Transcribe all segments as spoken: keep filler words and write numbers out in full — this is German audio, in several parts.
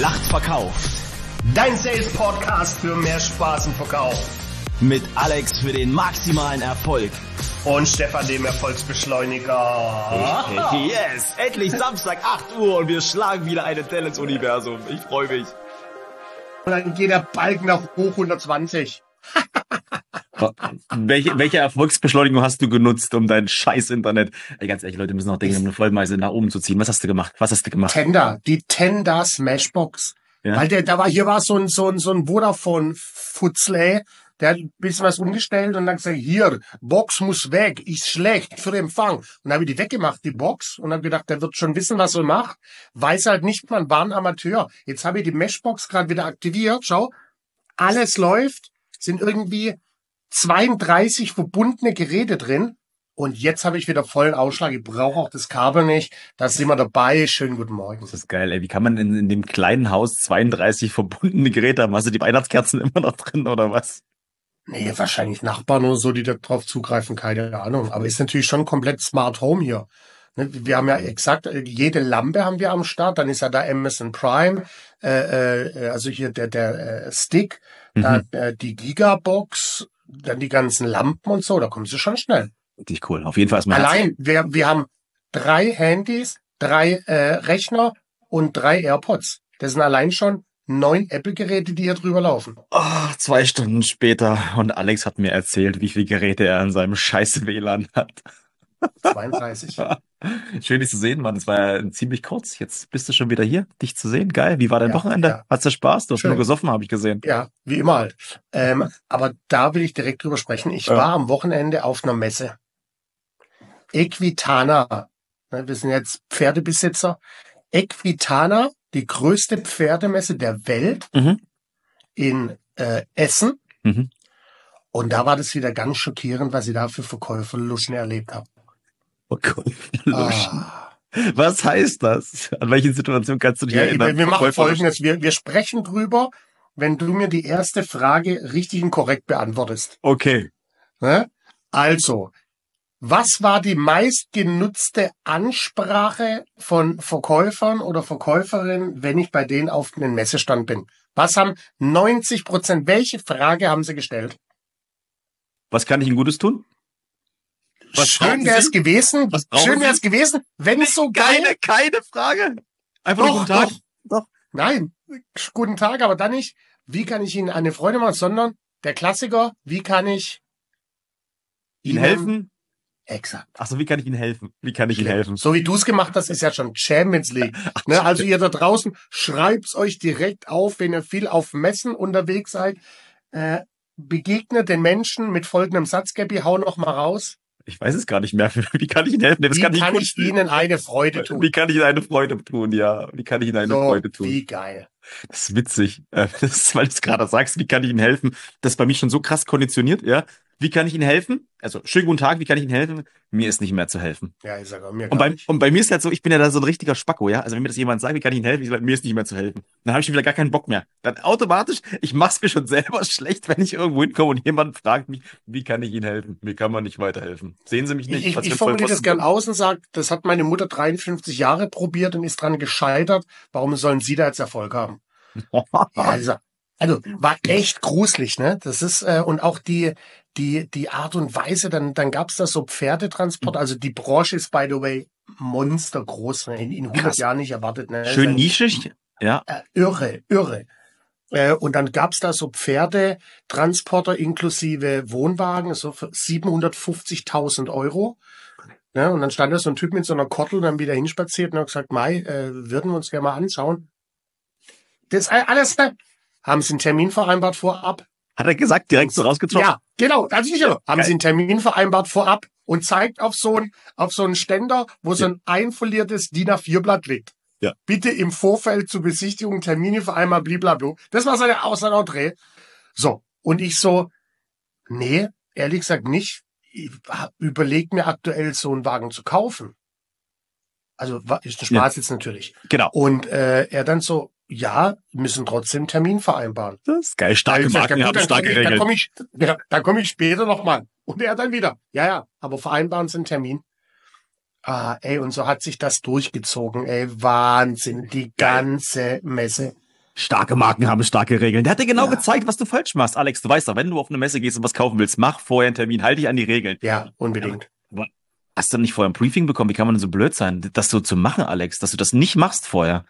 Gelacht verkauft. Dein Sales-Podcast für mehr Spaß im Verkauf. Mit Alex für den maximalen Erfolg. Und Stefan, dem Erfolgsbeschleuniger. Yes, endlich Samstag, acht Uhr und wir schlagen wieder eine Delle ins Universum. Ich freue mich. Und dann geht der Balken nach hoch hundertzwanzig. welche, welche Erfolgsbeschleunigung hast du genutzt, um dein scheiß Internet? Ey, ganz ehrlich, Leute müssen noch denken, um eine Vollmeise nach oben zu ziehen. Was hast du gemacht? Was hast du gemacht? Tender, die Tender Smashbox. Ja? Weil der, da war, hier war so ein, so ein, so ein Vodafone-Futzle, der hat ein bisschen was umgestellt und dann gesagt, hier, Box muss weg, ist schlecht für Empfang. Und dann habe ich die weggemacht, die Box, und habe gedacht, der wird schon wissen, was er macht. Weiß halt nicht, man war ein Amateur. Jetzt habe ich die Meshbox gerade wieder aktiviert, schau, alles läuft, sind irgendwie zweiunddreißig verbundene Geräte drin. Und jetzt habe ich wieder vollen Ausschlag. Ich brauche auch das Kabel nicht. Da sind wir dabei. Schönen guten Morgen. Das ist geil, ey. Wie kann man in, in dem kleinen Haus zweiunddreißig verbundene Geräte haben? Hast du die Weihnachtskerzen immer noch drin oder was? Nee, wahrscheinlich Nachbarn oder so, die da drauf zugreifen. Keine Ahnung. Aber ist natürlich schon komplett Smart Home hier. Wir haben ja exakt, jede Lampe haben wir am Start. Dann ist ja da Amazon Prime, äh, äh, also hier der, der äh, Stick, mhm. da, äh, die Gigabox, dann die ganzen Lampen und so. Da kommen sie schon schnell. Richtig cool. Auf jeden Fall ist mein Allein, wir, wir haben drei Handys, drei äh, Rechner und drei AirPods. Das sind allein schon neun Apple-Geräte, die hier drüber laufen. Oh, zwei Stunden später und Alex hat mir erzählt, wie viele Geräte er in seinem scheiß W L A N hat. zweiunddreißig. Schön, dich zu sehen, Mann. Es war ja ziemlich kurz. Jetzt bist du schon wieder hier, dich zu sehen. Geil. Wie war dein ja, Wochenende? Ja. Hat's dir Spaß? Du hast Schön. Nur gesoffen, habe ich gesehen. Ja, wie immer halt. Ähm, aber da will ich direkt drüber sprechen. Ich ja. war am Wochenende auf einer Messe. Equitana. Wir sind jetzt Pferdebesitzer. Equitana, die größte Pferdemesse der Welt mhm. in äh, Essen. Mhm. Und da war das wieder ganz schockierend, was ich da für Verkäuferluschen erlebt habe. Verkäuferluschen? Ah. Was heißt das? An welche Situation kannst du dich ja, erinnern? Wir machen Folgendes. Wir, wir sprechen drüber, wenn du mir die erste Frage richtig und korrekt beantwortest. Okay. Ne? Also, was war die meistgenutzte Ansprache von Verkäufern oder Verkäuferinnen, wenn ich bei denen auf einem Messestand bin? Was haben neunzig Prozent, welche Frage haben sie gestellt? Was kann ich Ihnen Gutes tun? Was schön wäre es gewesen, schön wäre es gewesen, wenn es so geil... Keine, keine Frage. Einfach doch, guten Tag. Doch, doch. Nein, guten Tag, aber dann nicht, wie kann ich Ihnen eine Freude machen, sondern der Klassiker, wie kann ich Ihnen helfen? Exakt. Ach so, wie kann ich Ihnen helfen? Wie kann ich Ihnen helfen? So wie du es gemacht hast, ist ja schon Champions League. Ach, ne, also ihr da draußen, schreibt's euch direkt auf, wenn ihr viel auf Messen unterwegs seid. Äh, begegnet den Menschen mit folgendem Satz, Gabby, hau noch mal raus. Ich weiß es gar nicht mehr. Wie kann ich Ihnen helfen? Das wie kann, kann ich, ich Ihnen eine Freude tun? Wie kann ich Ihnen eine Freude tun, ja. Wie kann ich Ihnen eine so, Freude tun? Wie geil. Das ist witzig. Das ist, weil du es gerade sagst, wie kann ich Ihnen helfen? Das ist bei mir schon so krass konditioniert, ja. Wie kann ich Ihnen helfen? Also, schönen guten Tag, wie kann ich Ihnen helfen? Mir ist nicht mehr zu helfen. Ja, ich sage auch mir und bei, nicht. und bei mir ist halt so, ich bin ja da so ein richtiger Spacko, ja. Also wenn mir das jemand sagt, wie kann ich Ihnen helfen? Ich sage, mir ist nicht mehr zu helfen. Dann habe ich schon wieder gar keinen Bock mehr. Dann automatisch, ich mach's mir schon selber schlecht, wenn ich irgendwo hinkomme und jemand fragt mich, wie kann ich Ihnen helfen? Mir kann man nicht weiterhelfen. Sehen Sie mich nicht? Ich, ich, ich formuliere das gern aus und sage, das hat meine Mutter dreiundfünfzig Jahre probiert und ist dran gescheitert. Warum sollen Sie da jetzt Erfolg haben? Ja, also, also war echt gruselig, ne? Das ist äh, und auch die die die Art und Weise. Dann dann gab's da so Pferdetransport. Also die Branche ist by the way monstergroß, ne? in, in hundert Jahren nicht erwartet. Ne? Schön also, nischig, ja. Äh, irre, irre. Äh, und dann gab's da so Pferdetransporter inklusive Wohnwagen, so für siebenhundertfünfzigtausend Euro. Ne? Und dann stand da so ein Typ mit so einer Kottel dann wieder hinspaziert und hat gesagt, Mai, äh, würden wir uns gerne mal anschauen. Das alles, ne? Haben Sie einen Termin vereinbart vorab? Hat er gesagt, direkt so rausgezogen? Ja, genau. Also nicht, haben Geil. Sie einen Termin vereinbart vorab und zeigt auf so einen, auf so einen Ständer, wo ja. so ein einfoliertes D I N A vier Blatt liegt. Ja. Bitte im Vorfeld zur Besichtigung Termine vereinbart, blablabla. Das war seine Außer Dreh. So. Und ich so, nee, ehrlich gesagt nicht. Ich überlege mir aktuell so einen Wagen zu kaufen. Also, ist ein Spaß ja. jetzt natürlich. Genau. Und, äh, er dann so, ja, müssen trotzdem einen Termin vereinbaren. Das ist geil. Starke Marken haben starke Regeln. Dann komme ich, ja, dann komme ich später nochmal. Und er dann wieder. Ja, ja, aber vereinbaren Sie einen Termin. Ah, ey, und so hat sich das durchgezogen, ey. Wahnsinn. Die ganze Messe. Starke Marken haben starke Regeln. Der hat dir genau Ja. gezeigt, was du falsch machst. Alex, du weißt doch, wenn du auf eine Messe gehst und was kaufen willst, mach vorher einen Termin, halt dich an die Regeln. Ja, unbedingt. Aber hast du nicht vorher ein Briefing bekommen? Wie kann man denn so blöd sein, das so zu machen, Alex? Dass du das nicht machst vorher.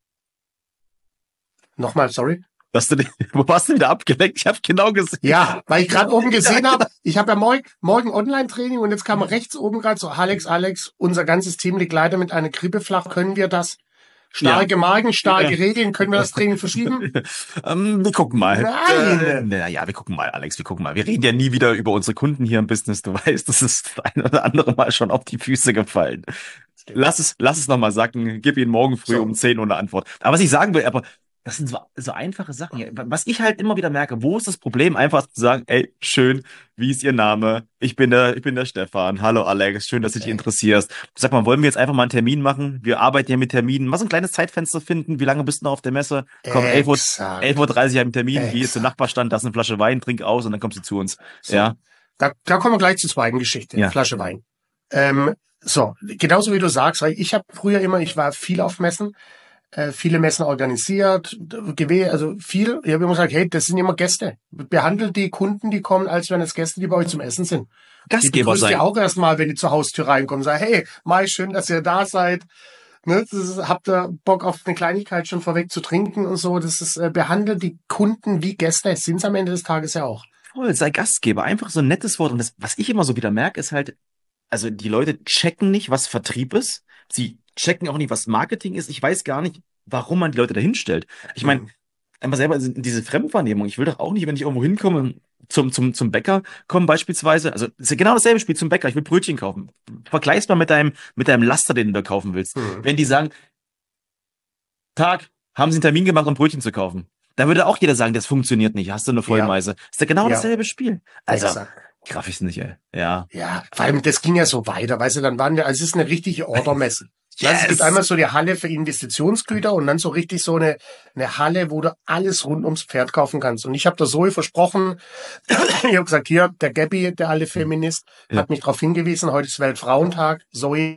Nochmal, sorry. Dass du, wo warst du wieder abgelenkt? Ich habe genau gesehen. Ja, weil ich gerade oben gesehen habe, ich habe ja morgen, morgen Online-Training und jetzt kam rechts oben gerade so, Alex, Alex, unser ganzes Team liegt leider mit einer Grippe flach, können wir das? Starke Ja. Magen, starke Ja. Regeln, können wir das Training verschieben? ähm, wir gucken mal. Nein. Äh, naja, wir gucken mal, Alex, wir gucken mal. Wir reden ja nie wieder über unsere Kunden hier im Business. Du weißt, das ist das ein oder andere Mal schon auf die Füße gefallen. Lass es, lass es nochmal sacken. Gib ihn morgen früh So. um zehn Uhr eine Antwort. Aber was ich sagen will, aber das sind so, so einfache Sachen. Ja. Was ich halt immer wieder merke, wo ist das Problem? Einfach zu sagen, ey, schön, wie ist Ihr Name? Ich bin der, ich bin der Stefan. Hallo Alex, schön, dass du dich interessierst. Sag mal, wollen wir jetzt einfach mal einen Termin machen? Wir arbeiten ja mit Terminen. Mal so ein kleines Zeitfenster finden. Wie lange bist du noch auf der Messe? Komm, elf Uhr, Exakt. elf Uhr dreißig am Termin. Geh Exakt. jetzt zum Nachbarstand, da ist eine Flasche Wein, trink aus und dann kommst du zu uns. So. Ja. Da, da kommen wir gleich zur zweiten Geschichte. Ja. Flasche Wein. Ähm, so, genauso wie du sagst, weil ich habe früher immer, ich war viel auf Messen, äh, viele Messen organisiert, gewe- also viel. Ich habe immer gesagt, hey, das sind immer Gäste. Behandelt die Kunden, die kommen, als wären es Gäste, die bei euch zum Essen sind. Die Gastgeber begrüßt sein. ihr auch erstmal, wenn die zur Haustür reinkommen. Sag, hey, Mai, schön, dass ihr da seid. Ne, das ist, habt ihr Bock auf eine Kleinigkeit schon vorweg zu trinken und so. Das ist, äh, behandelt die Kunden wie Gäste. Sind am Ende des Tages ja auch. Voll, sei Gastgeber. Einfach so ein nettes Wort. Und das, was ich immer so wieder merke, ist halt, also die Leute checken nicht, was Vertrieb ist. Sie checken auch nicht, was Marketing ist. Ich weiß gar nicht, warum man die Leute dahin stellt. Ich meine, Mhm. einmal selber diese Fremdwahrnehmung. Ich will doch auch nicht, wenn ich irgendwo hinkomme, zum, zum, zum Bäcker kommen beispielsweise. Also, das ist ja genau dasselbe Spiel zum Bäcker. Ich will Brötchen kaufen. Vergleich's mal mit deinem, mit deinem Laster, den du da kaufen willst. Mhm. Wenn die sagen, Tag, haben Sie einen Termin gemacht, um Brötchen zu kaufen? Da würde auch jeder sagen, das funktioniert nicht. Hast du eine Vollmeise? Ist ja genau Ja. dasselbe Spiel. Also, Exakt. Graff ich's nicht, ey. Ja. Ja, vor allem, das ging ja so weiter, weißt du, dann waren wir, also es ist eine richtige Ordermesse. Also es Yes. gibt einmal so die Halle für Investitionsgüter und dann so richtig so eine, eine Halle, wo du alles rund ums Pferd kaufen kannst. Und ich habe der Zoe versprochen, ich habe gesagt, hier, der Gabby, der alte Feminist, Ja. hat mich darauf hingewiesen, heute ist Weltfrauentag. Zoe,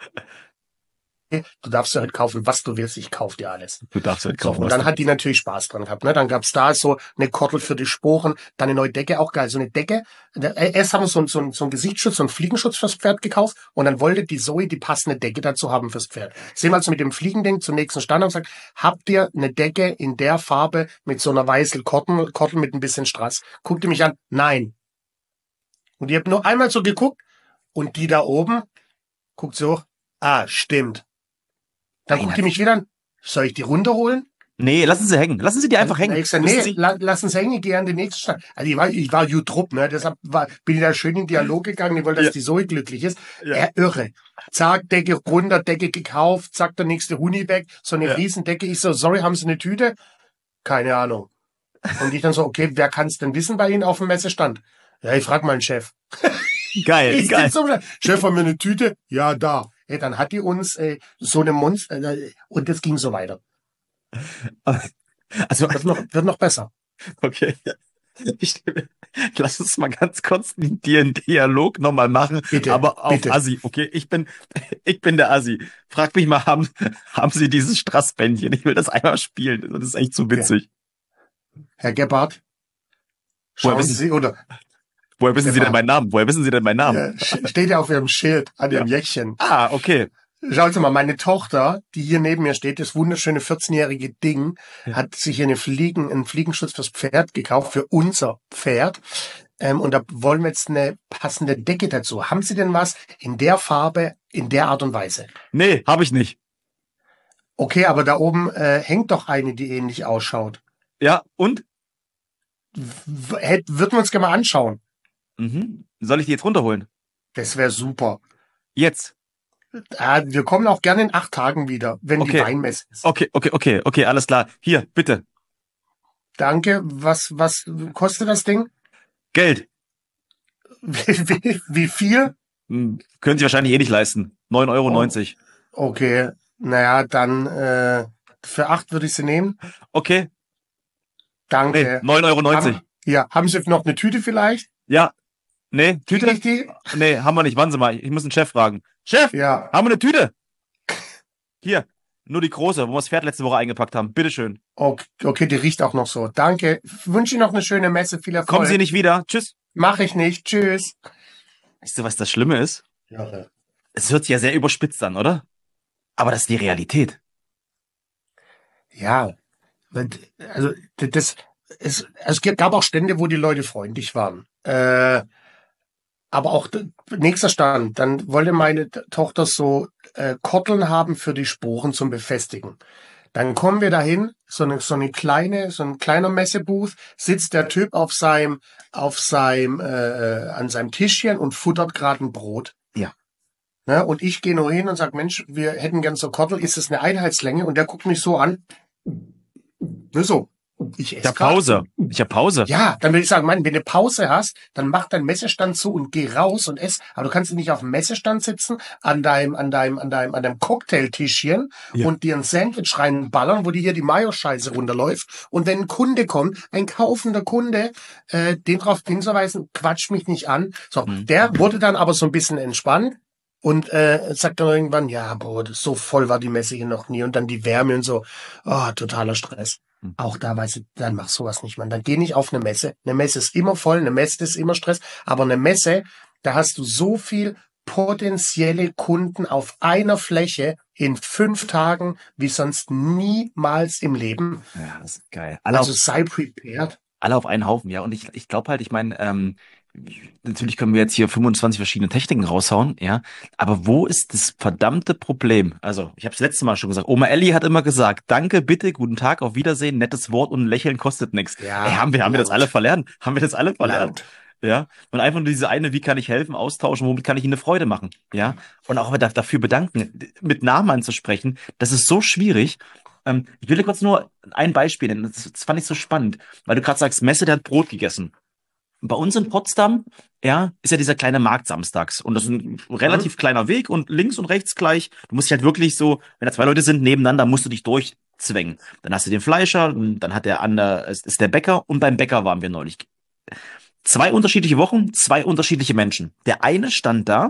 du darfst ja heute kaufen, was du willst, ich kauf dir alles. Du darfst halt So, kaufen. und was dann du hat die natürlich Spaß dran gehabt. Ne? Dann gab's da so eine Kordel für die Sporen, dann eine neue Decke, auch geil. So eine Decke. Erst haben wir so, einen- so, einen- so einen Gesichtsschutz, so einen Fliegenschutz fürs Pferd gekauft und dann wollte die Zoe die passende Decke dazu haben fürs Pferd. Sind wir also mit dem Fliegending zum nächsten Stand und gesagt, habt ihr eine Decke in der Farbe mit so einer weißen Kordel, Kordel mit ein bisschen Strass? Guckte mich an, nein. Und ich habe nur einmal so geguckt und die da oben guckt so, ah, stimmt. Dann Nein, guckt die mich wieder an, soll ich die runterholen? Nee, lassen Sie hängen. Lassen Sie die einfach hängen. Ich sag, Wissen nee, Sie- la, lass uns hängen, geh an den nächsten Stand. Also ich war, ich war Jutrupp, ne, deshalb war, bin ich da schön in Dialog gegangen, ich wollte, dass Ja. die Zoe glücklich ist. Ja. Er irre. Zack, Decke runter, Decke gekauft, zack, der nächste Huni weg, so eine Ja. Riesendecke. Ich so, sorry, haben Sie eine Tüte? Keine Ahnung. Und ich dann so, okay, wer kann es denn wissen bei Ihnen auf dem Messestand? Ja, ich frag mal den Chef. Geil, Ich geil. bin so, Chef, haben wir eine Tüte? Ja, da. Hey, dann hat die uns äh, so eine Monster, äh, und das ging so weiter. Also, Wird noch, wird noch besser. okay. Ich, lass uns mal ganz kurz den Dialog nochmal machen, Bitte, aber auf bitte. Assi, okay? Ich bin, ich bin der Assi. Frag mich mal, haben, haben Sie dieses Strassbändchen? Ich will das einmal spielen. Das ist echt zu witzig. Herr Gebhardt, Woher schauen wissen- Sie, oder Woher wissen Sie denn meinen Namen? Woher wissen Sie denn meinen Namen? äh, sch- steht ja auf Ihrem Schild an Ihrem Jäckchen. Ah, okay. Schauen Sie mal, meine Tochter, die hier neben mir steht, das wunderschöne vierzehnjährige Ding, hat sich hier eine Fliegen, einen Fliegenschutz fürs Pferd gekauft, für unser Pferd. Ähm, und da wollen wir jetzt eine passende Decke dazu. Haben Sie denn was in der Farbe, in der Art und Weise? Nee, habe ich nicht. Okay, aber da oben äh, hängt doch eine, die ähnlich ausschaut. Ja, und? W hätt, würden wir uns gerne mal anschauen. Mhm. Soll ich die jetzt runterholen? Das wäre super. Jetzt. Ah, wir kommen auch gerne in acht Tagen wieder, wenn die Okay. Weinmesse ist. Okay, okay, okay, okay, alles klar. Hier, bitte. Danke. Was, was kostet das Ding? Geld. Wie, wie, wie viel? Hm, können Sie wahrscheinlich eh nicht leisten. neun Euro neunzig. Okay. Naja, dann äh, für acht würde ich sie nehmen. Okay. Nee, Danke. neun Euro neunzig. Haben, ja, haben Sie noch eine Tüte vielleicht? Ja. Nee, Krieg Tüte? ich die? Nee, haben wir nicht. Warten Sie mal, ich muss den Chef fragen. Chef, Ja. haben wir eine Tüte? Hier. Nur die große, wo wir das Pferd letzte Woche eingepackt haben. Bitteschön. Okay, okay, die riecht auch noch so. Danke. Wünsche Ihnen noch eine schöne Messe. Viel Erfolg. Kommen Sie nicht wieder. Tschüss. Mach ich nicht. Tschüss. Weißt du, was das Schlimme ist? Ja, ja. Es hört sich ja sehr überspitzt an, oder? Aber das ist die Realität. Ja, also das, es, es gab auch Stände, wo die Leute freundlich waren. Äh, aber auch nächster Stand, dann wollte meine Tochter so äh, Korteln haben für die Sporen zum Befestigen. Dann kommen wir dahin, so eine so eine kleine, so ein kleiner Messebooth, sitzt der Typ auf seinem, auf seinem, äh, an seinem Tischchen und futtert gerade ein Brot. Ja. Ne, und ich gehe nur hin und sag, Mensch, wir hätten gern so Kortel, ist das eine Einheitslänge? Und der guckt mich so an. Nur so. Ich esse Ich hab Pause. Ich hab Pause. Ja, dann würde ich sagen, Mann, wenn du Pause hast, dann mach deinen Messestand zu und geh raus und ess. Aber du kannst nicht auf dem Messestand sitzen, an deinem, an deinem, an deinem, an deinem Cocktailtischchen Ja. und dir ein Sandwich reinballern, wo dir hier die Mayo-Scheiße runterläuft. Und wenn ein Kunde kommt, ein kaufender Kunde, äh, den drauf hinzuweisen, quatsch mich nicht an. So, Mhm. der wurde dann aber so ein bisschen entspannt. Und äh, sagt dann irgendwann, ja, boah, das- so voll war die Messe hier noch nie. Und dann die Wärme und so, oh, totaler Stress. Hm. Auch da weißt du, dann mach sowas nicht, man. Dann geh nicht auf eine Messe. Eine Messe ist immer voll, eine Messe ist immer Stress. Aber eine Messe, da hast du so viel potenzielle Kunden auf einer Fläche in fünf Tagen wie sonst niemals im Leben. Ja, das ist geil. Alle, Also auf, sei prepared. alle auf einen Haufen, ja. Und ich, ich glaube halt, ich meine, ähm, natürlich können wir jetzt hier fünfundzwanzig verschiedene Techniken raushauen, ja. Aber wo ist das verdammte Problem? Also, ich habe es letzte Mal schon gesagt. Oma Elli hat immer gesagt, danke, bitte, guten Tag, auf Wiedersehen, nettes Wort und ein Lächeln kostet nichts. Ja, Ey, haben wir, haben wir das laut. alle verlernt? Haben wir das alle verlernt? Laut. Ja. Und einfach nur diese eine, wie kann ich helfen, austauschen, womit kann ich Ihnen eine Freude machen? Ja. Und auch da- dafür bedanken, mit Namen anzusprechen, das ist so schwierig. Ähm, ich will dir kurz nur ein Beispiel nennen. Das, das fand ich so spannend, weil du gerade sagst, Messe, der hat Brot gegessen. Bei uns in Potsdam, ja, ist ja dieser kleine Markt samstags. Und das ist ein relativ kleiner Weg und links und rechts gleich. Du musst dich halt wirklich so, wenn da zwei Leute sind nebeneinander, musst du dich durchzwängen. Dann hast du den Fleischer, und dann hat der andere, ist, ist der Bäcker und beim Bäcker waren wir neulich. Zwei unterschiedliche Wochen, zwei unterschiedliche Menschen. Der eine stand da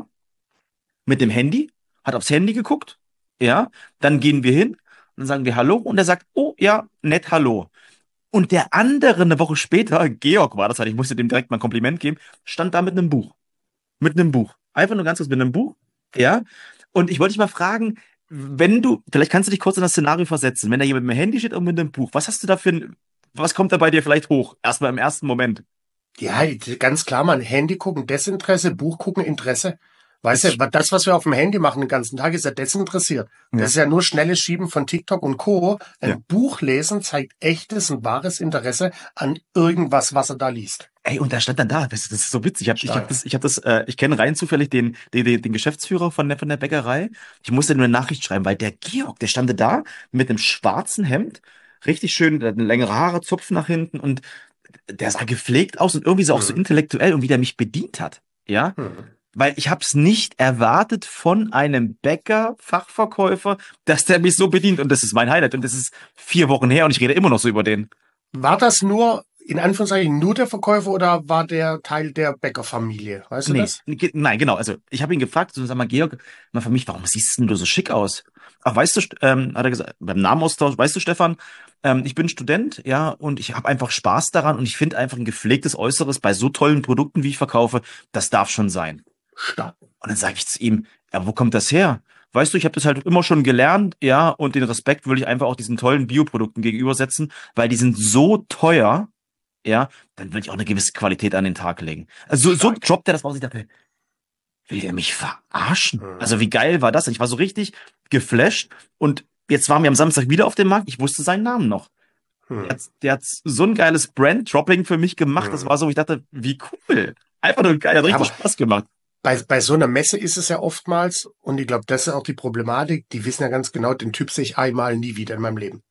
mit dem Handy, hat aufs Handy geguckt, ja, dann gehen wir hin, dann sagen wir Hallo und er sagt, oh ja, nett Hallo. Und der andere eine Woche später, Georg war das halt, ich musste dem direkt mal ein Kompliment geben, stand da mit einem Buch. Mit einem Buch. Einfach nur ganz kurz mit einem Buch. Ja. Und ich wollte dich mal fragen, wenn du, vielleicht kannst du dich kurz in das Szenario versetzen, wenn da jemand mit dem Handy steht und mit einem Buch, was hast du da für ein, was kommt da bei dir vielleicht hoch? Erstmal im ersten Moment. Ja, ganz klar, man, Handy gucken, Desinteresse, Buch gucken, Interesse. Weißt du, das, was wir auf dem Handy machen den ganzen Tag, ist ja desinteressiert. Das Ja. ist ja nur schnelles Schieben von TikTok und Co. Ein Ja. Buch lesen zeigt echtes und wahres Interesse an irgendwas, was er da liest. Ey, und da stand dann da, das, das ist so witzig. Ich habe ich Stark. hab das, ich hab das, äh, ich kenne rein zufällig den, den, den den Geschäftsführer von der, von der Bäckerei. Ich musste nur eine Nachricht schreiben, weil der Georg, der stand da mit einem schwarzen Hemd, richtig schön, der hat längere Haare, Zopf nach hinten und der sah gepflegt aus und irgendwie so auch so Mhm. intellektuell und wie der mich bedient hat. Ja, Hm. weil ich habe es nicht erwartet von einem Bäcker, Fachverkäufer, dass der mich so bedient und das ist mein Highlight und das ist vier Wochen her und ich rede immer noch so über den. War das nur, in Anführungszeichen, nur der Verkäufer oder war der Teil der Bäckerfamilie? Weißt du Nee, das? ge- nein, genau. Also ich habe ihn gefragt, so, sag mal, Georg, mal für mich, warum siehst denn du so schick aus? Ach, weißt du, St- ähm, hat er gesagt, beim Namenaustausch, weißt du, Stefan, ähm, ich bin Student, ja, und ich habe einfach Spaß daran und ich finde einfach ein gepflegtes Äußeres bei so tollen Produkten, wie ich verkaufe, das darf schon sein. Stark. Und dann sage ich zu ihm, ja, wo kommt das her? Weißt du, ich habe das halt immer schon gelernt, ja, und den Respekt würde ich einfach auch diesen tollen Bioprodukten gegenübersetzen, weil die sind so teuer, ja, dann will ich auch eine gewisse Qualität an den Tag legen. Also so, so Stark. droppt er das raus. Ich dachte, will der mich verarschen? Mhm. Also wie geil war das denn? Ich war so richtig geflasht und jetzt waren wir am Samstag wieder auf dem Markt. Ich wusste seinen Namen noch. Hm. Der hat, der hat so ein geiles Brand-Dropping für mich gemacht. Das Mhm. war so, ich dachte, wie cool. Einfach nur geil, hat richtig Aber- Spaß gemacht. Bei, bei so einer Messe ist es ja oftmals, und ich glaube, das ist auch die Problematik, die wissen ja ganz genau, den Typ sehe ich einmal nie wieder in meinem Leben.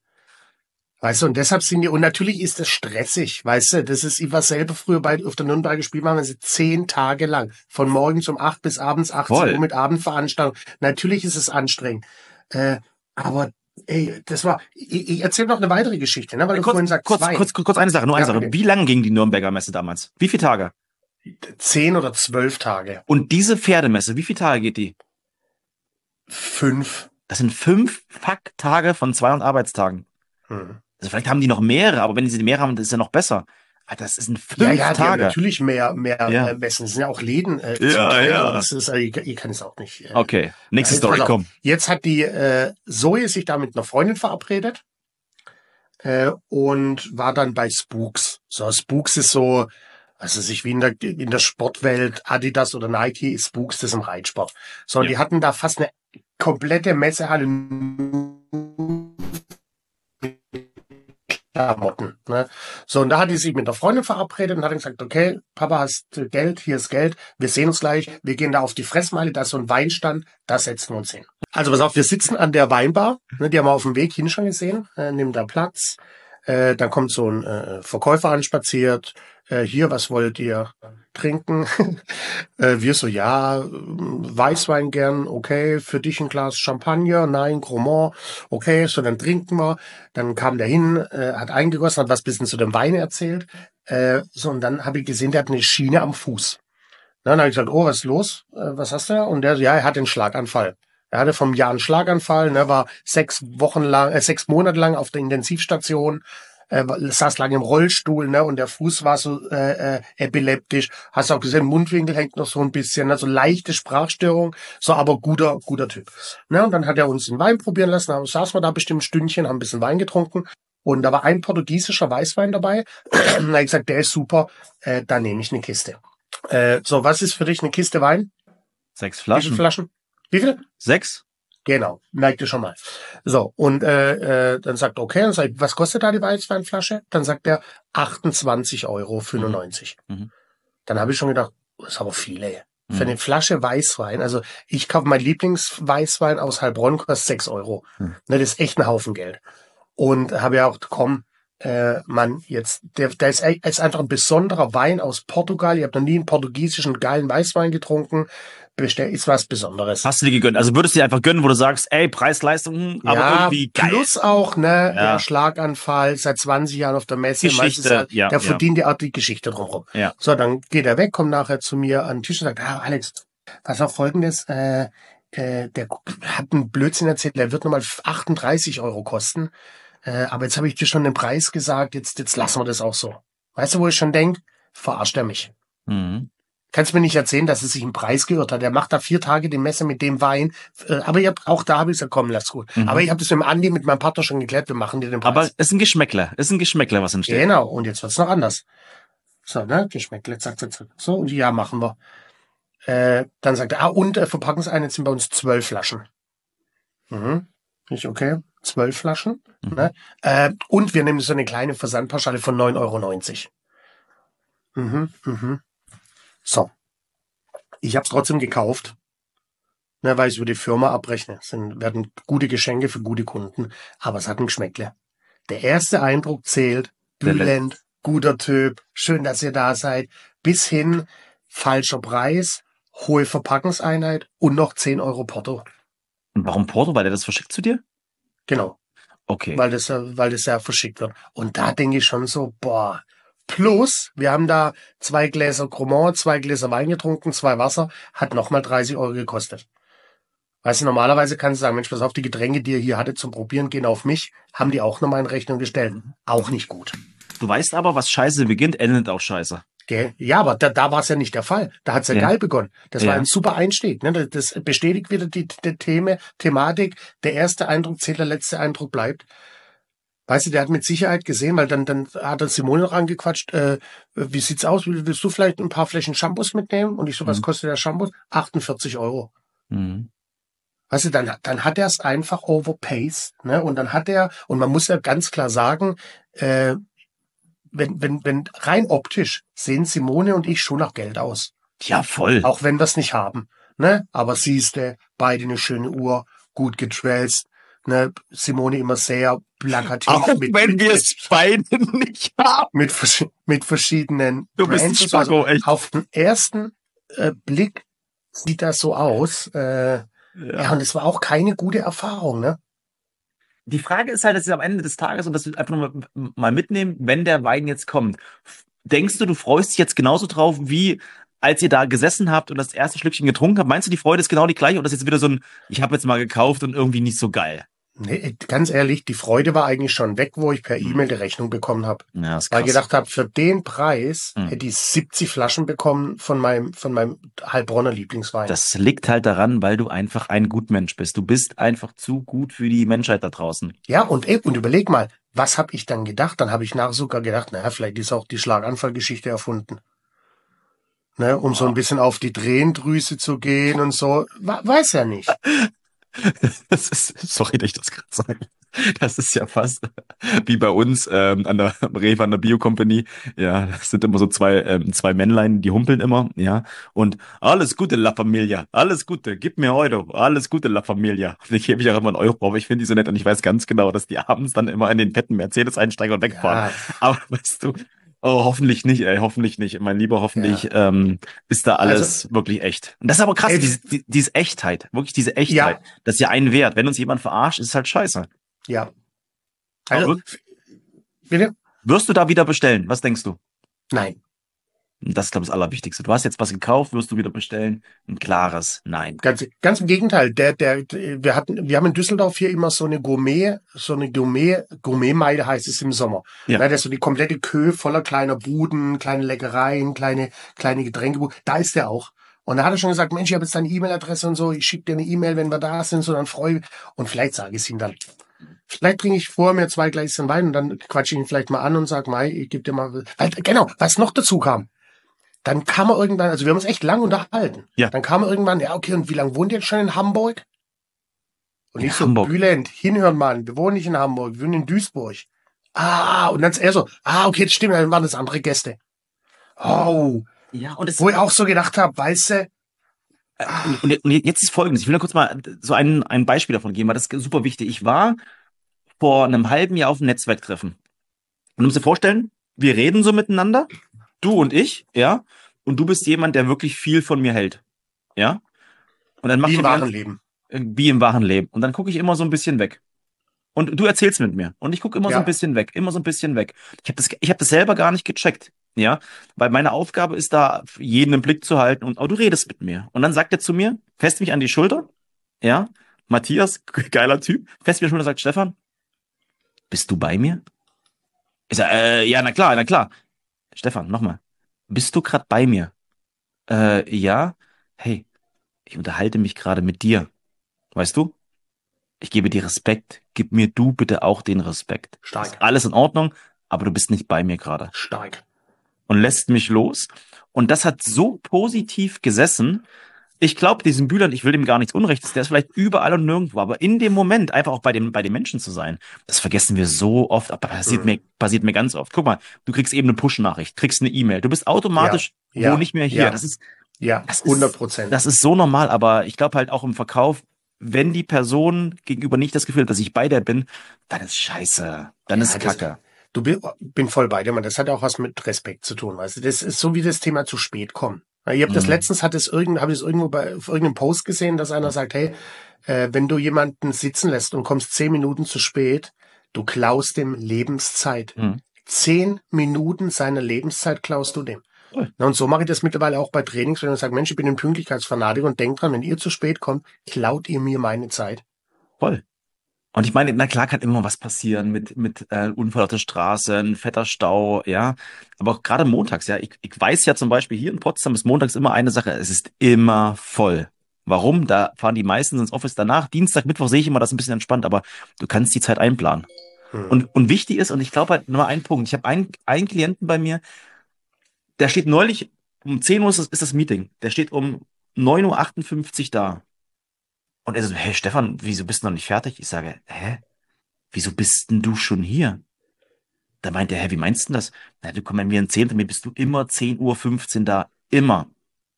Weißt du, und deshalb sind die, und natürlich ist das stressig, weißt du, das ist, ich war selber früher bei, auf der Nürnberger Spielbahn, also zehn Tage lang, von morgens um acht bis abends achtzehn Voll. Uhr mit Abendveranstaltung. Natürlich ist es anstrengend, äh, aber, ey, das war, ich, ich erzähle noch eine weitere Geschichte, ne, weil du Kurz, vorhin sagst, kurz, zwei, kurz, kurz, kurz eine Sache, nur eine Ja, Sache. okay. Wie lange ging die Nürnberger Messe damals? Wie viele Tage? zehn oder zwölf Tage, Und diese Pferdemesse, wie viele Tage geht die? fünf, Das sind fünf Fuck-Tage von zweihundert Arbeitstagen. Hm. Also vielleicht haben die noch mehrere, aber wenn sie mehr haben, das ist ja noch besser. Alter, das sind fünf Ja, ja, die haben Tage. natürlich mehr, mehr Ja. äh, Messen. Das sind ja auch Läden. Äh, Ja, zum Teil, ja. aber Das ist, äh, ich, ich kann es auch nicht. Äh, Okay, nächste Jetzt, Story, pass auf. komm. Jetzt hat die äh, Zoe sich da mit einer Freundin verabredet äh, und war dann bei Spooks. So, Spooks ist so, also sich wie in der, in der Sportwelt, Adidas oder Nike, ist Spooks das im Reitsport. So, und Ja. die hatten da fast eine komplette Messehalle Klamotten. Ne? So, und da hat die sich mit der Freundin verabredet und hat dann gesagt, okay, Papa, hast du Geld, hier ist Geld, wir sehen uns gleich, wir gehen da auf die Fressmeile, da ist so ein Weinstand, da setzen wir uns hin. Also pass auf, wir sitzen an der Weinbar, ne, die haben wir auf dem Weg hin schon gesehen, äh, nehmen da Platz, äh, dann kommt so ein äh, Verkäufer anspaziert, äh, hier, was wollt ihr trinken? äh, wir so, ja, Weißwein gern, okay, für dich ein Glas Champagner, nein, Cremant, okay, so, dann trinken wir. Dann kam der hin, äh, hat eingegossen, hat was bisschen zu dem Wein erzählt, äh, so, und dann habe ich gesehen, der hat eine Schiene am Fuß. Dann habe ich gesagt, oh, was ist los? Äh, was hast du? Und der so, ja, er hat einen Schlaganfall. Er hatte vom Jahr einen Schlaganfall, ne, war sechs Wochen lang, äh, sechs Monate lang auf der Intensivstation, äh, saß lang im Rollstuhl, ne, und der Fuß war so äh, äh, epileptisch. Hast auch gesehen, Mundwinkel hängt noch so ein bisschen, also leichte Sprachstörung, so aber guter, guter Typ. Ne, und dann hat er uns den Wein probieren lassen, dann saßen wir da bestimmt ein Stündchen, haben ein bisschen Wein getrunken und da war ein portugiesischer Weißwein dabei. Da habe ich gesagt, der ist super, äh, da nehme ich eine Kiste. Äh, so, was ist für dich eine Kiste Wein? Sechs Wie viele Flaschen. Flaschen? Wie viele? Sechs? Genau, merkt ihr schon mal. So, und äh, äh, dann sagt er, okay, dann sag ich, was kostet da die Weißweinflasche? Dann sagt er achtundzwanzig Euro fünfundneunzig. Mhm. Dann habe ich schon gedacht, das ist aber viel, ey. Für Mhm. eine Flasche Weißwein, also ich kaufe mein Lieblingsweißwein aus Heilbronn, kostet sechs Euro. Mhm. Ne, das ist echt ein Haufen Geld. Und habe ja auch, komm, äh, Mann, jetzt, der, der ist, e- ist einfach ein besonderer Wein aus Portugal. Ich habe noch nie einen portugiesischen geilen Weißwein getrunken. Bestell, ist was Besonderes. Hast du dir gegönnt? Also würdest du dir einfach gönnen, wo du sagst, ey, Preis-Leistung, hm, aber ja, irgendwie geil. plus auch, ne, Ja. der Schlaganfall, seit zwanzig Jahren auf der Messe. Geschichte, meistens halt, ja, der ja. verdient die Art die Geschichte drumherum. Ja. So, dann geht er weg, kommt nachher zu mir an den Tisch und sagt, ah, Alex, pass auf Folgendes, äh, äh, der hat einen Blödsinn erzählt, der wird nochmal achtunddreißig Euro kosten. Äh, aber jetzt habe ich dir schon den Preis gesagt, jetzt, jetzt lassen wir das auch so. Weißt du, wo ich schon denk, verarscht er mich. Mhm. Kannst mir nicht erzählen, dass es sich im Preis geirrt hat. Der macht da vier Tage die Messe mit dem Wein. Äh, Aber ich hab, auch da habe ich gesagt, komm, lass gut. Mhm. Aber ich habe das mit dem Andi, mit meinem Partner schon geklärt, wir machen dir den Preis. Aber es ist ein Geschmäckler. Es ist ein Geschmäckler, was entsteht. Genau, und jetzt wird's noch anders. So, ne, Geschmäckle, zack, zack, zack. So, und ja, machen wir. Äh, dann sagt er, ah, und äh, Verpackungseinheit sind bei uns zwölf Flaschen. Mhm. Ich, okay, zwölf Flaschen. Mhm. Ne? Äh, und wir nehmen so eine kleine Versandpauschale von neun Euro neunzig. Mhm, mhm. So. Ich habe es trotzdem gekauft, ne, weil ich es über die Firma abrechne. Es sind, werden gute Geschenke für gute Kunden, aber es hat ein Geschmäckle. Der erste Eindruck zählt, Der le- Bülent, guter Typ, schön, dass ihr da seid, bis hin falscher Preis, hohe Verpackungseinheit und noch zehn Euro Porto. Und warum Porto? Weil der das verschickt zu dir? Genau, Okay. weil das, ja- weil das ja verschickt wird. Und da denke ich schon so, boah. Plus, wir haben da zwei Gläser Cremant, zwei Gläser Wein getrunken, zwei Wasser, hat nochmal dreißig Euro gekostet. Weißt du, normalerweise kannst du sagen, Mensch, pass auf, die Getränke, die ihr hier hattet zum Probieren, gehen auf mich, haben die auch nochmal in Rechnung gestellt. Auch nicht gut. Du weißt aber, was scheiße beginnt, endet auch scheiße. Gell? Ja, aber da, da war es ja nicht der Fall. Da hat's ja, Ja. geil begonnen. Das war Ja. ein super Einstieg. Ne? Das bestätigt wieder die, die Theme, Thematik. Der erste Eindruck zählt, der letzte Eindruck bleibt. Weißt du, der hat mit Sicherheit gesehen, weil dann, dann hat er Simone noch angequatscht, äh, wie sieht's aus? Willst du vielleicht ein paar Flächen Shampoos mitnehmen? Und ich so, was Mhm. kostet der Shampoo? achtundvierzig Euro. Mhm. Weißt du, dann, dann hat er es einfach overpaced, ne? Und dann hat er, und man muss ja ganz klar sagen, äh, wenn, wenn, wenn rein optisch sehen Simone und ich schon nach Geld aus. Ja, voll. Auch wenn wir es nicht haben, ne? Aber siehste, beide eine schöne Uhr, gut gedressed, ne? Simone immer sehr plakativ. Auch mit, wenn mit, wir es beide nicht haben. mit, vers- mit verschiedenen Du bist ein Brands und so. Spacko, echt. Auf den ersten äh, Blick sieht das so aus. Äh, ja, und es war auch keine gute Erfahrung, ne? Die Frage ist halt, dass am Ende des Tages, und das will einfach nur mal- mal mitnehmen, wenn der Wein jetzt kommt. Denkst du, du freust dich jetzt genauso drauf wie als ihr da gesessen habt und das erste Schlückchen getrunken habt, meinst du, die Freude ist genau die gleiche oder ist jetzt wieder so ein, ich habe jetzt mal gekauft und irgendwie nicht so geil? Nee, ganz ehrlich, die Freude war eigentlich schon weg, wo ich per E-Mail die Rechnung bekommen habe. Ja, das ist Weil krass. ich gedacht habe, für den Preis Hm. hätte ich siebzig Flaschen bekommen von meinem von meinem Heilbronner Lieblingswein. Das liegt halt daran, weil du einfach ein Gutmensch bist. Du bist einfach zu gut für die Menschheit da draußen. Ja, und ey, und überleg mal, was habe ich dann gedacht? Dann habe ich nachher sogar gedacht, naja, vielleicht ist auch die Schlaganfallgeschichte erfunden. Ne, um so ein bisschen auf die Tränendrüse zu gehen und so. Weiß ja nicht. Das ist, sorry, dass ich das gerade sage. Das ist ja fast wie bei uns ähm, an der Rewe, an der Bio-Company. Ja, das sind immer so zwei ähm, zwei Männlein, die humpeln immer, ja. Und alles Gute, La Familia, alles Gute, gib mir Euro, alles Gute, La Familia. Und ich gebe ich auch immer einen Euro, aber ich finde die so nett und ich weiß ganz genau, dass die abends dann immer in den fetten Mercedes einsteigen und wegfahren. Ja. Aber weißt du, oh, hoffentlich nicht, ey, hoffentlich nicht. Mein Lieber, hoffentlich Ja. ähm, ist da alles wirklich echt. Und das ist aber krass, Ey, diese, die, diese Echtheit, wirklich diese Echtheit. Ja. Das ist ja einen Wert. Wenn uns jemand verarscht, ist es halt scheiße. Ja. Also, Aber bitte? wirst du da wieder bestellen? Was denkst du? Nein. Das ist, glaube ich, das Allerwichtigste. Du hast jetzt was gekauft, wirst du wieder bestellen? Ein klares Nein. Ganz, ganz im Gegenteil. Der, der, wir hatten, wir haben in Düsseldorf hier immer so eine Gourmet, so eine Gourmet, Gourmetmeile heißt es im Sommer. Ja. Ja. Das ist so die komplette Kö voller kleiner Buden, kleine Leckereien, kleine, kleine Getränkebuden. Da ist der auch. Und da hat er schon gesagt, Mensch, ich habe jetzt deine E-Mail-Adresse und so, ich schicke dir eine E-Mail, wenn wir da sind, so dann freue ich mich. Und vielleicht sage ich es ihm dann. Vielleicht trinke ich vor mir zwei Gläschen Wein und dann quatsche ich ihn vielleicht mal an und sage, Mai, ich gebe dir mal. Weil, genau, was noch dazu kam. Dann kam er irgendwann, also wir haben uns echt lang unterhalten. Ja. Dann kam er irgendwann, ja, okay, und wie lange wohnt ihr jetzt schon in Hamburg? Und In ich so, Hamburg. Bülent, hinhören, Mann, wir wohnen nicht in Hamburg, wir wohnen in Duisburg. Ah, und dann ist er so, ah, okay, das stimmt, dann waren das andere Gäste. Oh, Ja, und es, wo ich auch so gedacht habe, weißt du, und, und und jetzt ist Folgendes. Ich will da kurz mal so ein, ein Beispiel davon geben, weil das ist super wichtig. Ich war vor einem halben Jahr auf einem Netzwerktreffen. Und du musst dir vorstellen, wir reden so miteinander, du und ich, ja, und du bist jemand, der wirklich viel von mir hält, ja. Und dann machst wie du im wahren Leben. wie im wahren Leben. Und dann gucke ich immer so ein bisschen weg. Und du erzählst mit mir. Und ich gucke immer so Ja. ein bisschen weg, immer so ein bisschen weg. Ich habe das, ich habe das selber gar nicht gecheckt, ja, weil meine Aufgabe ist da, jeden im Blick zu halten. Und oh, du redest mit mir. Und dann sagt er zu mir, fest mich an die Schulter, ja, Matthias, geiler Typ, fest mich an die Schulter, sagt Stefan, bist du bei mir? Ich sag, äh, ja, na klar, na klar. Stefan, nochmal, bist du gerade bei mir? Äh, ja. Hey, ich unterhalte mich gerade mit dir. Weißt du? Ich gebe dir Respekt. Gib mir du bitte auch den Respekt. Stark. Ist alles in Ordnung, aber du bist nicht bei mir gerade. Stark. Und lässt mich los. Und das hat so positiv gesessen. Ich glaube, diesen Bühlern, ich will dem gar nichts Unrechtes, der ist vielleicht überall und nirgendwo, aber in dem Moment einfach auch bei dem, bei den Menschen zu sein, das vergessen wir so oft, aber passiert Mhm. mir, passiert mir ganz oft. Guck mal, du kriegst eben eine Push-Nachricht, kriegst eine E-Mail, du bist automatisch Ja, wo ja, nicht mehr hier. ja. Das ist, Ja, das ist, hundert Prozent. das ist so normal, aber ich glaube halt auch im Verkauf, wenn die Person gegenüber nicht das Gefühl hat, dass ich bei der bin, dann ist scheiße, dann Ja, ist das- Kacke. Du bin, bin voll bei dir, man. Das hat auch was mit Respekt zu tun, weißt du. Das ist so wie das Thema zu spät kommen. Ich habe das Mhm. letztens, hat es irgend, habe ich es irgendwo bei auf irgendeinem Post gesehen, dass einer sagt, hey, äh, wenn du jemanden sitzen lässt und kommst zehn Minuten zu spät, du klaust dem Lebenszeit. Mhm. Zehn Minuten seiner Lebenszeit klaust du dem. Cool. Na, und so mache ich das mittlerweile auch bei Trainings, wenn ich sage, Mensch, ich bin ein Pünktlichkeitsfanatiker und denkt dran, wenn ihr zu spät kommt, klaut ihr mir meine Zeit. Voll. Und ich meine, na klar kann immer was passieren mit mit äh, Unfall auf der Straße, ein fetter Stau, ja. Aber auch gerade montags, ja. Ich, ich weiß ja zum Beispiel hier in Potsdam ist montags immer eine Sache. Es ist immer voll. Warum? Da fahren die meisten ins Office danach. Dienstag, Mittwoch sehe ich immer das ein bisschen entspannt, aber du kannst die Zeit einplanen. Hm. Und und wichtig ist, und ich glaube halt nur ein Punkt. Ich habe einen einen Klienten bei mir, der steht neulich um zehn Uhr ist das, ist das Meeting. Der steht um neun Uhr achtundfünfzig da. Und er so, hey Stefan, wieso bist du noch nicht fertig? Ich sage, hä? Wieso bist denn du schon hier? Da meint er, hä, wie meinst du das? Na, du kommst mir in zehn, mir bist du immer zehn Uhr fünfzehn da. Immer.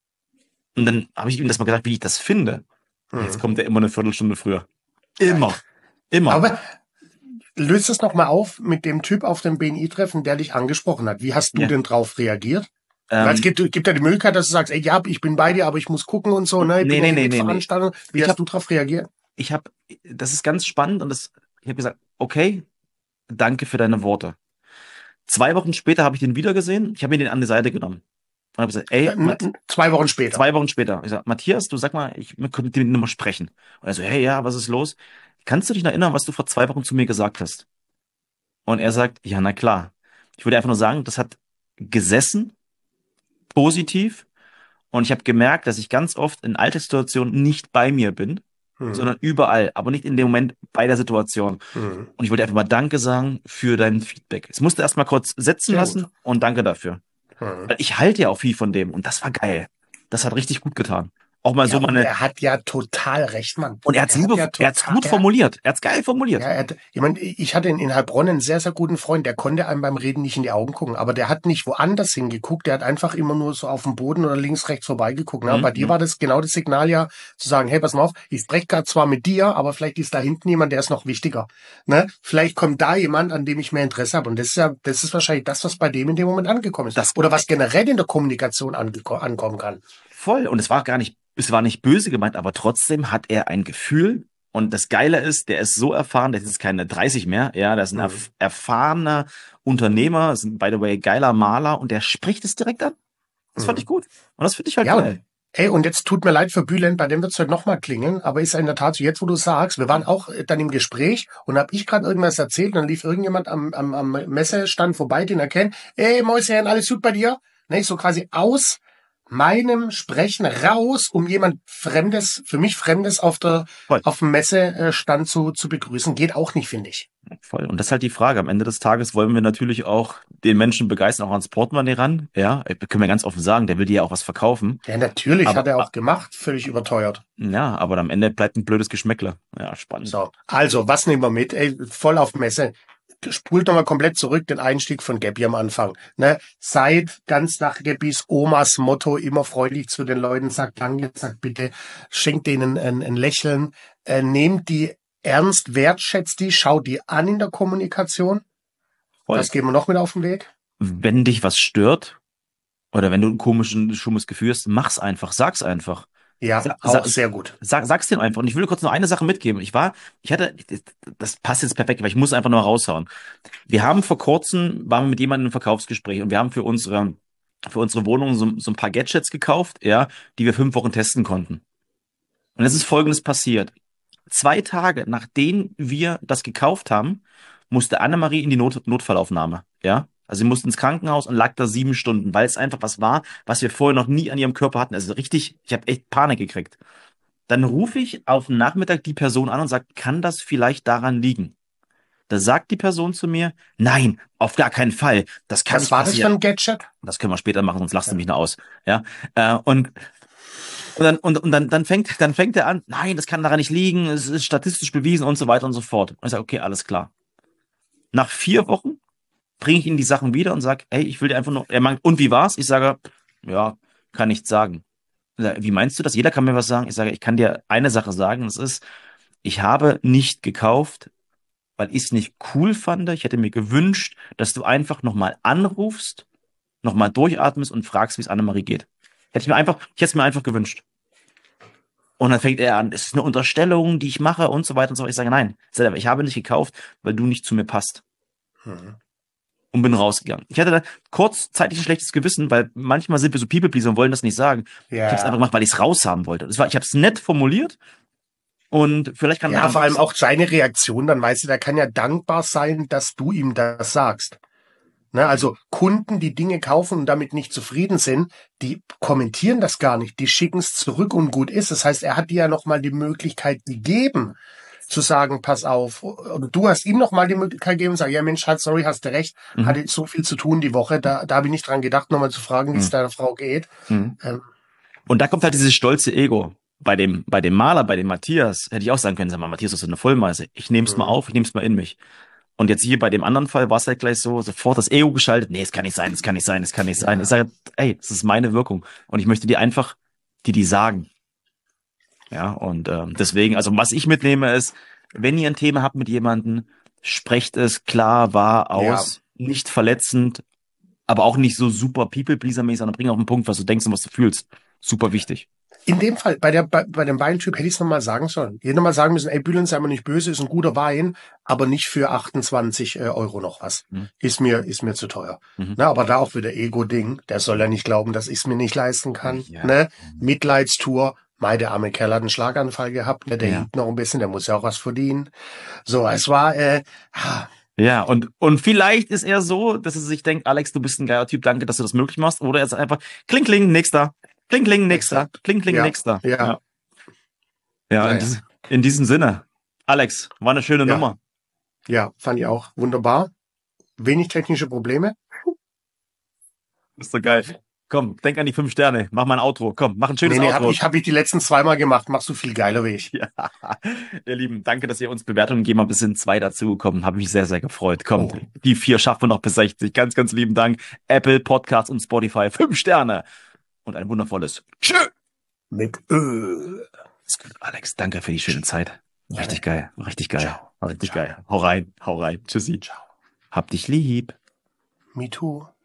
Und dann habe ich ihm das mal gesagt, wie ich das finde. Hm. Jetzt kommt er immer eine Viertelstunde früher. Immer. Immer. Aber löst es noch mal auf mit dem Typ auf dem B N I-Treffen, der dich angesprochen hat. Wie hast du Ja. denn drauf reagiert? Weil es ähm, gibt, gibt ja die Möglichkeit, dass du sagst, ey, ja, ich bin bei dir, aber ich muss gucken und so, ne? Ich Nee, bin nee, auf nee, nee, Veranstaltung. Wie Ich hast hab- du drauf reagiert? ich habe, das ist ganz spannend und das, ich habe gesagt, okay, danke für deine Worte. Zwei Wochen später habe ich den wieder gesehen. Ich habe mir den an die Seite genommen. Und habe gesagt, ey, N- n- zwei Wochen später. Zwei Wochen später. Ich sag, Matthias, du sag mal, ich könnte mit dir nochmal sprechen. Und er so, hey, ja, was ist los? Kannst du dich noch erinnern, was du vor zwei Wochen zu mir gesagt hast? Und er sagt, ja, na klar. Ich würde einfach nur sagen, das hat gesessen, positiv. Und ich habe gemerkt, dass ich ganz oft in Alltagssituationen nicht bei mir bin, Mhm. sondern überall, aber nicht in dem Moment bei der Situation. Mhm. Und ich wollte einfach mal Danke sagen für dein Feedback. Es musste erst mal kurz setzen Sehr lassen gut. und danke dafür. Mhm. Weil ich halte ja auch viel von dem und das war geil. Das hat richtig gut getan. Auch mal Ja, so und meine. er hat ja total recht, Mann. Und er hat's Er hat liebe, ja er hat's total- gut er- formuliert. Er hat's geil formuliert. Ja, er hat, ich meine, ich hatte in, in Heilbronn einen sehr, sehr guten Freund, der konnte einem beim Reden nicht in die Augen gucken, aber der hat nicht woanders hingeguckt, der hat einfach immer nur so auf den Boden oder links, rechts vorbeigeguckt. Ne? Mhm. Bei dir war das genau das Signal ja, zu sagen, hey, pass mal auf, ich spreche gerade zwar mit dir, aber vielleicht ist da hinten jemand, der ist noch wichtiger. Ne? Vielleicht kommt da jemand, an dem ich mehr Interesse habe. Und das ist ja, das ist wahrscheinlich das, was bei dem in dem Moment angekommen ist. Das- oder was generell in der Kommunikation angeko- ankommen kann. Voll. Und es war gar nicht, es war nicht böse gemeint, aber trotzdem hat er ein Gefühl. Und das Geile ist, der ist so erfahren, der ist jetzt keine dreißig mehr, ja, der ist ein Mhm. erf erfahrener Unternehmer, ist ein, by the way, geiler Maler und der spricht es direkt an. Das fand Mhm. ich gut. Und das finde ich halt Ja, geil. und, ey, und jetzt tut mir leid für Bülent, bei dem wird's heute nochmal klingeln, aber ist ja in der Tat so, jetzt wo du sagst, wir waren auch äh, dann im Gespräch und hab ich gerade irgendwas erzählt und dann lief irgendjemand am, am, am Messestand vorbei, den er kennt, ey Mäuschen, alles gut bei dir? Ne, so quasi aus meinem Sprechen raus, um jemand Fremdes, für mich Fremdes auf der Voll. auf dem Messestand zu, zu begrüßen, geht auch nicht, finde ich. Voll. Und das ist halt die Frage. Am Ende des Tages wollen wir natürlich auch den Menschen begeistern, auch ans Portemonnaie ran. Ja, können wir ganz offen sagen, der will dir ja auch was verkaufen. Ja, natürlich, Aber- hat er auch gemacht, völlig überteuert. Ja, aber am Ende bleibt ein blödes Geschmäckle. Ja, spannend. So, also, was nehmen wir mit? Ey, voll auf Messe. Spult nochmal komplett zurück, den Einstieg von Gabby am Anfang. Ne? Seid ganz nach Gabbys Omas Motto immer freundlich zu den Leuten, sagt danke, sagt bitte, schenkt denen ein, ein Lächeln, äh, nehmt die ernst, wertschätzt die, schaut die an in der Kommunikation. Voll. Das geben wir noch mit auf den Weg. Wenn dich was stört oder wenn du ein komisches, schummes Gefühl hast, mach's einfach, sag's einfach. Ja, Sa- auch sa- sehr gut. Sag, sag's dir einfach. Und ich will kurz noch eine Sache mitgeben. Ich war, ich hatte, das passt jetzt perfekt, weil ich muss einfach nur raushauen. Wir haben vor kurzem, waren wir mit jemandem im Verkaufsgespräch und wir haben für unsere, für unsere Wohnung so, so ein paar Gadgets gekauft, ja, die wir fünf Wochen testen konnten. Und es ist Folgendes passiert. Zwei Tage, nachdem wir das gekauft haben, musste Annemarie in die Not Notfallaufnahme, ja. Also sie musste ins Krankenhaus und lag da sieben Stunden, weil es einfach was war, was wir vorher noch nie an ihrem Körper hatten. Also richtig, ich habe echt Panik gekriegt. Dann rufe ich auf den Nachmittag die Person an und sage, kann das vielleicht daran liegen? Da sagt die Person zu mir, nein, auf gar keinen Fall. Das kann Was nicht war das für passieren. ein Gadget? Das können wir später machen, sonst lachst du mich nur aus. Ja. Äh, und und dann, und, und dann, dann fängt, dann fängt er an, nein, das kann daran nicht liegen, es ist statistisch bewiesen und so weiter und so fort. Und ich sage, okay, alles klar. Nach vier Wochen bringe ich ihm die Sachen wieder und sage, hey, ich will dir einfach nur, er meint, und wie war's? Ich sage, ja, kann nichts sagen. Er sagt, wie meinst du das? Jeder kann mir was sagen. Ich sage, ich kann dir eine Sache sagen, das ist, ich habe nicht gekauft, weil ich es nicht cool fand. Ich hätte mir gewünscht, dass du einfach nochmal anrufst, nochmal durchatmest und fragst, wie es Annemarie geht. Hätte ich mir einfach, ich hätte es mir einfach gewünscht. Und dann fängt er an, es ist eine Unterstellung, die ich mache und so weiter und so fort. Ich sage, nein, ich habe nicht gekauft, weil du nicht zu mir passt. Hm. Und bin rausgegangen. Ich hatte da kurzzeitig ein schlechtes Gewissen, weil manchmal sind wir so People-Pleaser und wollen das nicht sagen. Ja. Ich habe es einfach gemacht, weil ich es raushaben wollte. Das war, ich habe es nett formuliert und vielleicht kann Ja, man vor allem auch seine Reaktion, dann weißt du, der kann ja dankbar sein, dass du ihm das sagst. Ne, also Kunden, die Dinge kaufen und damit nicht zufrieden sind, die kommentieren das gar nicht, die schicken es zurück und gut ist. Das heißt, er hat dir ja nochmal die Möglichkeit gegeben, zu sagen, pass auf. Oder du hast ihm nochmal die Möglichkeit gegeben, sag, ja Mensch, halt, sorry, hast du recht, Mhm. hatte so viel zu tun die Woche, da, da habe ich nicht dran gedacht, nochmal zu fragen, wie es Mhm. deiner Frau geht. Mhm. Ähm, Und da kommt halt dieses stolze Ego. Bei dem, bei dem Maler, bei dem Matthias, hätte ich auch sagen können, sag mal, Matthias, das ist eine Vollmeise. Ich nehme es Mhm. mal auf, ich nehme es mal in mich. Und jetzt hier bei dem anderen Fall war es halt gleich so, sofort das Ego geschaltet. Nee, es kann nicht sein, es kann nicht sein, es kann nicht sein. Ich sage, ey, das ist meine Wirkung. Und ich möchte dir einfach, die die sagen. Ja, und ähm, deswegen, also was ich mitnehme ist, wenn ihr ein Thema habt mit jemandem, sprecht es klar, wahr aus, nicht verletzend, aber auch nicht so super People-Pleaser-mäßig, sondern bring auf den Punkt, was du denkst und was du fühlst. Super wichtig. In dem Fall, bei der bei, bei dem Weintyp hätte ich es nochmal sagen sollen. Ich hätte nochmal sagen müssen, ey, Bühlen, sei mal nicht böse, ist ein guter Wein, aber nicht für achtundzwanzig Euro noch was. Mhm. Ist mir ist mir zu teuer. Mhm. Na, aber da auch wieder Ego-Ding. Der soll ja nicht glauben, dass ich es mir nicht leisten kann. Ja. Ne? Mitleidstour. Mei, der arme Kerl hat einen Schlaganfall gehabt. Ne? Der Ja. hielt noch ein bisschen, der muss ja auch was verdienen. So, es war... Äh, Ja, und, und vielleicht ist er so, dass er sich denkt, Alex, du bist ein geiler Typ, danke, dass du das möglich machst. Oder er ist einfach, kling, kling, nächster. Kling, kling, nächster. Kling, kling, Ja. nächster. Ja. Ja, ja, Ja, in, ja. Diesem, in diesem Sinne. Alex, war eine schöne Ja. Nummer. Ja, fand ich auch. Wunderbar. Wenig technische Probleme. Ist so geil. Komm, denk an die fünf Sterne. Mach mal ein Outro. Komm, mach ein schönes Nee, nee, hab Outro. ich, hab ich die letzten zweimal gemacht. Machst du viel geiler wie ich. Ja, ihr Lieben, danke, dass ihr uns Bewertungen gegeben habt. Es sind zwei dazugekommen. Habe mich sehr, sehr gefreut. Kommt, Oh. die vier schaffen wir noch bis sechzig. Ganz, ganz lieben Dank. Apple, Podcasts und Spotify. Fünf Sterne. Und ein wundervolles Tschö. Mit Ö. Alex, danke für die schöne Zeit. Richtig geil. Richtig geil. Ciao. Richtig Ciao. geil. Hau rein. Hau rein. Tschüssi. Ciao. Hab dich lieb. Me too.